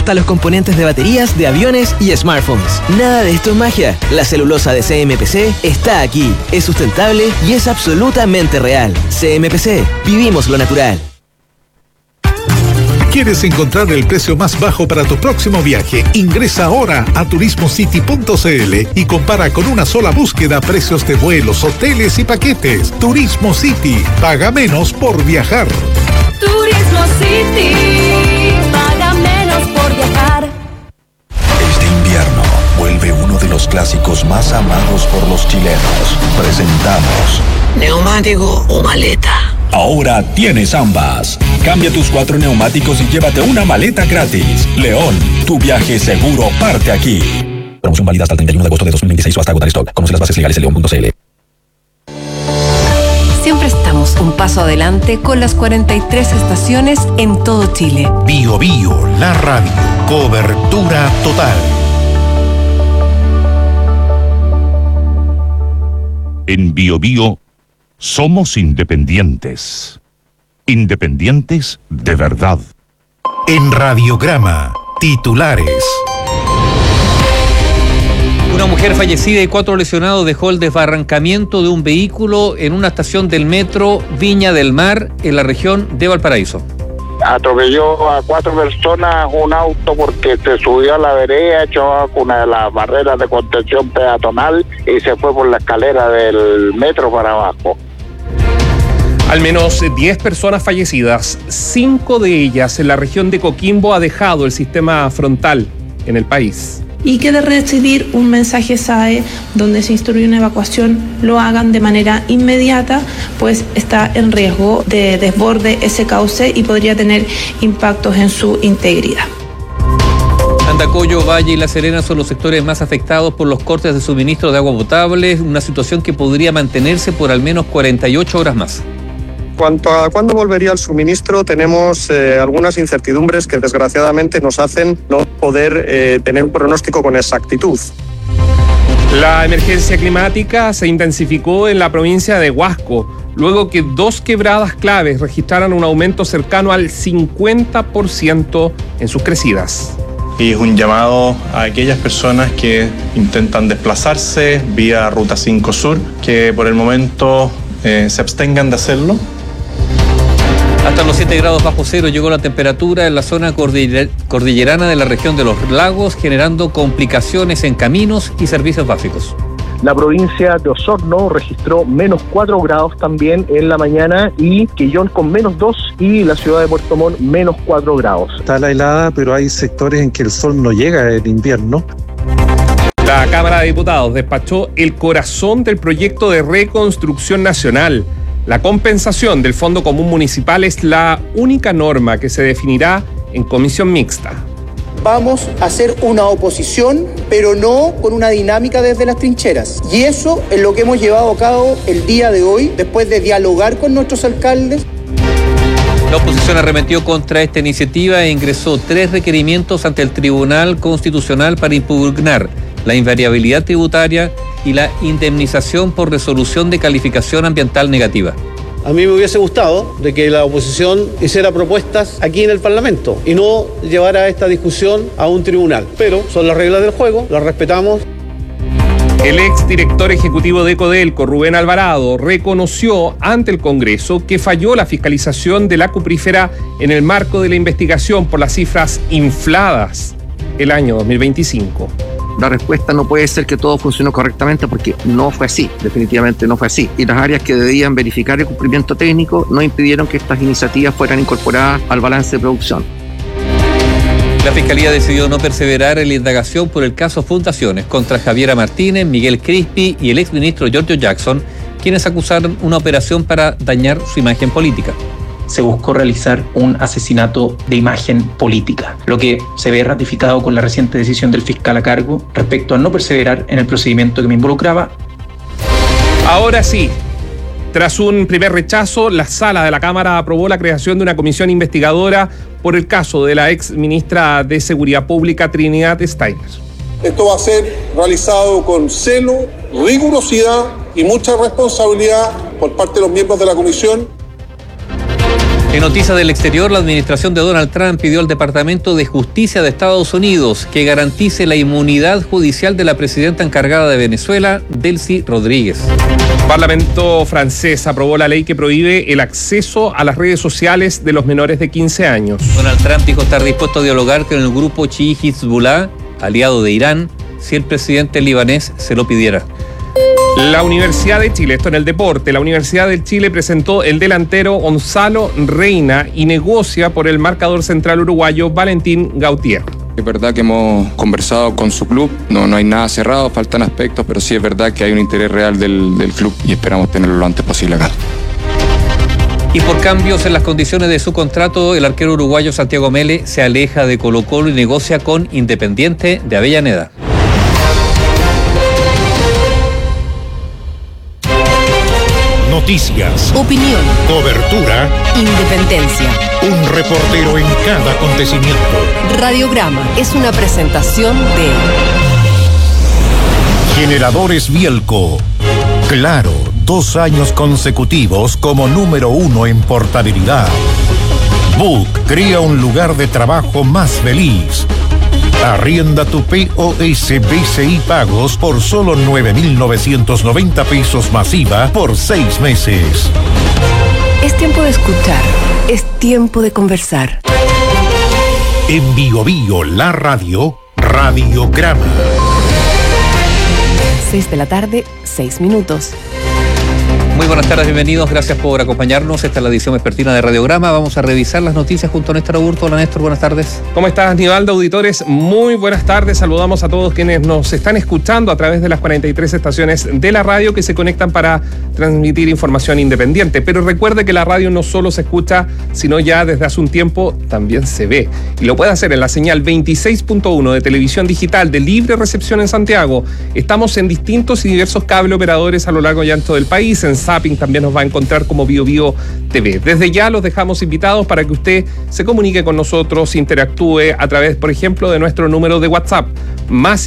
hasta los componentes de baterías de aviones y smartphones. Nada de esto es magia. La celulosa de CMPC está aquí. Es sustentable y es absolutamente real. CMPC. Vivimos lo natural. ¿Quieres encontrar el precio más bajo para tu próximo viaje? Ingresa ahora a turismocity.cl y compara con una sola búsqueda precios de vuelos, hoteles y paquetes. Turismo City. Paga menos por viajar. Turismo City. Paga menos por viajar. Este invierno vuelve uno de los clásicos más amados por los chilenos. Presentamos ¿neumático o maleta? Ahora tienes ambas. Cambia tus 4 neumáticos y llévate una maleta gratis. León, tu viaje seguro parte aquí. Promoción válida hasta el 31 de agosto de 2026 o hasta agotar stock. Conoce las bases legales en león.cl. Siempre estamos un paso adelante con las 43 estaciones en todo Chile. Bio Bio, la radio. Cobertura total. En Bio Bio somos independientes. Independientes de verdad. En Radiograma, titulares. Una mujer fallecida y 4 lesionados dejó el desbarrancamiento de un vehículo en una estación del metro Viña del Mar, en la región de Valparaíso. Atropelló a 4 personas un auto porque se subió a la vereda, echó una de las barreras de contención peatonal y se fue por la escalera del metro para abajo. Al menos 10 personas fallecidas, 5 de ellas en la región de Coquimbo, ha dejado el sistema frontal en el país. Y que de recibir un mensaje SAE donde se instruye una evacuación lo hagan de manera inmediata, pues está en riesgo de desborde ese cauce y podría tener impactos en su integridad. Andacollo, Valle y La Serena son los sectores más afectados por los cortes de suministro de agua potable, una situación que podría mantenerse por al menos 48 horas más. Cuanto a cuándo volvería el suministro, tenemos algunas incertidumbres que desgraciadamente nos hacen no poder tener un pronóstico con exactitud. La emergencia climática se intensificó en la provincia de Huasco, luego que 2 quebradas claves registraran un aumento cercano al 50% en sus crecidas. Y es un llamado a aquellas personas que intentan desplazarse vía Ruta 5 Sur, que por el momento se abstengan de hacerlo. Hasta los 7 grados bajo cero llegó la temperatura en la zona cordillerana de la región de los lagos, generando complicaciones en caminos y servicios básicos. La provincia de Osorno registró menos 4 grados también en la mañana y Quillón con menos 2 y la ciudad de Puerto Montt menos 4 grados. Está la helada, pero hay sectores en que el sol no llega en invierno. La Cámara de Diputados despachó el corazón del proyecto de reconstrucción nacional. La compensación del Fondo Común Municipal es la única norma que se definirá en comisión mixta. Vamos a hacer una oposición, pero no con una dinámica desde las trincheras. Y eso es lo que hemos llevado a cabo el día de hoy, después de dialogar con nuestros alcaldes. La oposición arremetió contra esta iniciativa e ingresó 3 requerimientos ante el Tribunal Constitucional para impugnar la invariabilidad tributaria y la indemnización por resolución de calificación ambiental negativa. A mí me hubiese gustado de que la oposición hiciera propuestas aquí en el Parlamento y no llevara esta discusión a un tribunal. Pero son las reglas del juego, las respetamos. El exdirector ejecutivo de Codelco, Rubén Alvarado, reconoció ante el Congreso que falló la fiscalización de la cuprífera en el marco de la investigación por las cifras infladas el año 2025. La respuesta no puede ser que todo funcionó correctamente porque no fue así, definitivamente no fue así. Y las áreas que debían verificar el cumplimiento técnico no impidieron que estas iniciativas fueran incorporadas al balance de producción. La Fiscalía decidió no perseverar en la indagación por el caso Fundaciones contra Javiera Martínez, Miguel Crispi y el exministro Giorgio Jackson, quienes acusaron una operación para dañar su imagen política. Se buscó realizar un asesinato de imagen política, lo que se ve ratificado con la reciente decisión del fiscal a cargo respecto a no perseverar en el procedimiento que me involucraba. Ahora sí, tras un primer rechazo, la sala de la Cámara aprobó la creación de una comisión investigadora por el caso de la ex ministra de Seguridad Pública, Trinidad Steiner. Esto va a ser realizado con celo, rigurosidad y mucha responsabilidad por parte de los miembros de la comisión. En noticias del exterior, la administración de Donald Trump pidió al Departamento de Justicia de Estados Unidos que garantice la inmunidad judicial de la presidenta encargada de Venezuela, Delcy Rodríguez. El Parlamento francés aprobó la ley que prohíbe el acceso a las redes sociales de los menores de 15 años. Donald Trump dijo estar dispuesto a dialogar con el grupo chií Hezbollah, aliado de Irán, si el presidente libanés se lo pidiera. La Universidad de Chile, esto en el deporte, la Universidad de Chile presentó el delantero Gonzalo Reina y negocia por el marcador central uruguayo Valentín Gautier. Es verdad que hemos conversado con su club, no hay nada cerrado, faltan aspectos, pero sí es verdad que hay un interés real del club y esperamos tenerlo lo antes posible acá. Y por cambios en las condiciones de su contrato, el arquero uruguayo Santiago Mele se aleja de Colo-Colo y negocia con Independiente de Avellaneda. Noticias, Opinión, cobertura, independencia. un reportero en cada acontecimiento. Radiograma es una presentación de Generadores Bielco. Claro, 2 años consecutivos como número 1 en portabilidad. Book crea un lugar de trabajo más feliz. Arrienda tu POS BCI Pagos por solo 9.990 pesos masiva por 6 meses. Es tiempo de escuchar, es tiempo de conversar. En Bio Bio, la radio, Radiograma. 6 de la tarde, 6 minutos. Muy buenas tardes, bienvenidos, gracias por acompañarnos. Esta es la edición vespertina de Radiograma. Vamos a revisar las noticias junto a Néstor Aburto. Hola Néstor, buenas tardes. ¿Cómo estás, Nivaldo? Auditores, muy buenas tardes. Saludamos a todos quienes nos están escuchando a través de las 43 estaciones de la radio que se conectan para transmitir información independiente. Pero recuerde que la radio no solo se escucha, sino ya desde hace un tiempo también se ve. Y lo puede hacer en la señal 26.1 de televisión digital de libre recepción en Santiago. Estamos en distintos y diversos cable operadores a lo largo y ancho del país. En Zapping también nos va a encontrar como Bio Bio TV. Desde ya los dejamos invitados para que usted se comunique con nosotros, interactúe a través, por ejemplo, de nuestro número de WhatsApp, más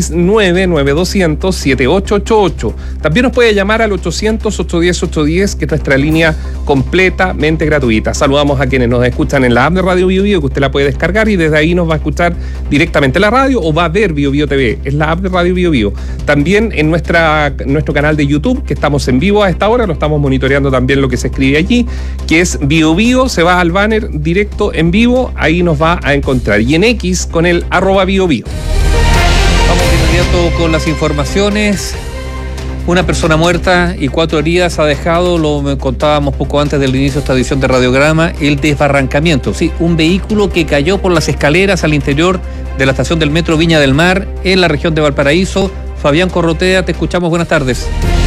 569-9200-7888. También nos puede llamar al 800-810-810, que es nuestra línea completamente gratuita. Saludamos a quienes nos escuchan en la app de Radio Bio Bio, que usted la puede descargar y desde ahí nos va a escuchar directamente la radio o va a ver Bio Bio TV. Es la app de Radio Bio Bio. También en nuestro canal de YouTube, que estamos en vivo a esta hora, lo estamos monitoreando también lo que se escribe allí, que es Bio Bio, se va al banner directo en vivo, ahí nos va a encontrar. Y en X con el @BioBio. Vamos de inmediato con las informaciones. Una persona muerta y 4 heridas ha dejado, lo contábamos poco antes del inicio de esta edición de Radiograma, el desbarrancamiento. Sí, un vehículo que cayó por las escaleras al interior de la estación del metro Viña del Mar, en la región de Valparaíso. Fabián Corrotea, te escuchamos, buenas tardes.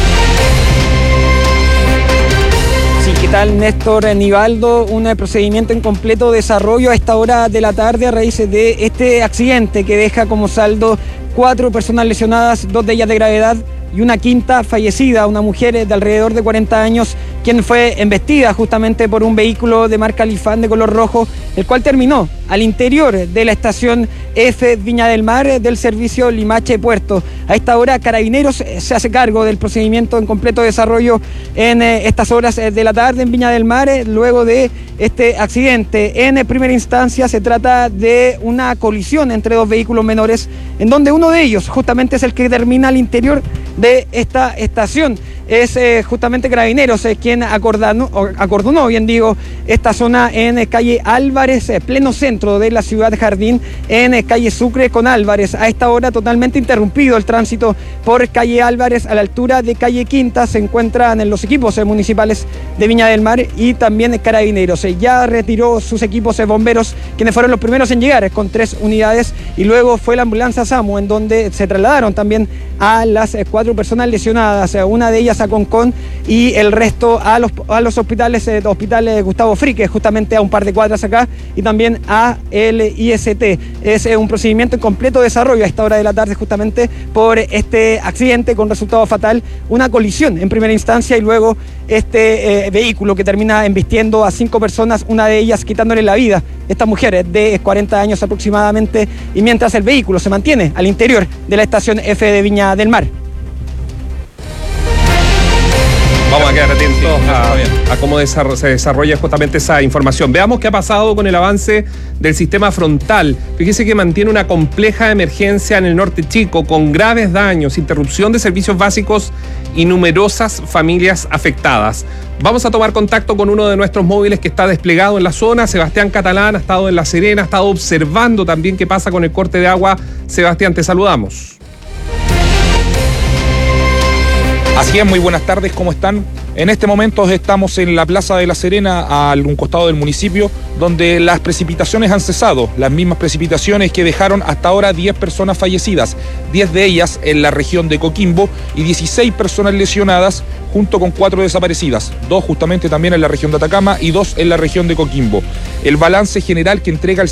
¿Qué tal, Néstor Nivaldo? Un procedimiento en completo desarrollo a esta hora de la tarde a raíz de este accidente que deja como saldo 4 personas lesionadas, 2 de ellas de gravedad y una quinta fallecida, una mujer de alrededor de 40 años, quien fue embestida justamente por un vehículo de marca Lifan de color rojo, el cual terminó al interior de la estación F Viña del Mar del servicio Limache Puerto. A esta hora Carabineros se hace cargo del procedimiento en completo desarrollo en estas horas de la tarde en Viña del Mar, luego de este accidente. En primera instancia se trata de una colisión entre 2 vehículos menores, en donde uno de ellos justamente es el que termina al interior de esta estación. Es justamente Carabineros quien acordonó, bien digo, esta zona en calle Álvarez, pleno centro de la ciudad de Jardín, en calle Sucre con Álvarez. A esta hora totalmente interrumpido el tránsito por calle Álvarez. A la altura de calle Quinta se encuentran los equipos municipales de Viña del Mar y también Carabineros. Ya retiró sus equipos bomberos, quienes fueron los primeros en llegar con 3 unidades, y luego fue la ambulancia SAMU, en donde se trasladaron también a las 4 personas lesionadas, una de ellas a Concón y el resto a los hospitales, hospital Gustavo Frique, justamente a un par de cuadras acá, y también a el IST. Es un procedimiento en completo desarrollo a esta hora de la tarde justamente por este accidente con resultado fatal, una colisión en primera instancia y luego este vehículo que termina embistiendo a 5 personas, una de ellas quitándole la vida, esta mujer de 40 años aproximadamente, y mientras el vehículo se mantiene al interior de la estación F de Viña del Mar. Vamos a quedar atentos a cómo se desarrolla justamente esa información. Veamos qué ha pasado con el avance del sistema frontal. Fíjese que mantiene una compleja emergencia en el norte chico, con graves daños, interrupción de servicios básicos y numerosas familias afectadas. Vamos a tomar contacto con uno de nuestros móviles que está desplegado en la zona. Sebastián Catalán ha estado en La Serena, ha estado observando también qué pasa con el corte de agua. Sebastián, te saludamos. Así es, muy buenas tardes, ¿cómo están? En este momento estamos en la Plaza de La Serena, a un costado del municipio, donde las precipitaciones han cesado, las mismas precipitaciones que dejaron hasta ahora 10 personas fallecidas, 10 de ellas en la región de Coquimbo y 16 personas lesionadas, junto con 4 desaparecidas, 2 justamente también en la región de Atacama y 2 en la región de Coquimbo. El balance general que entrega el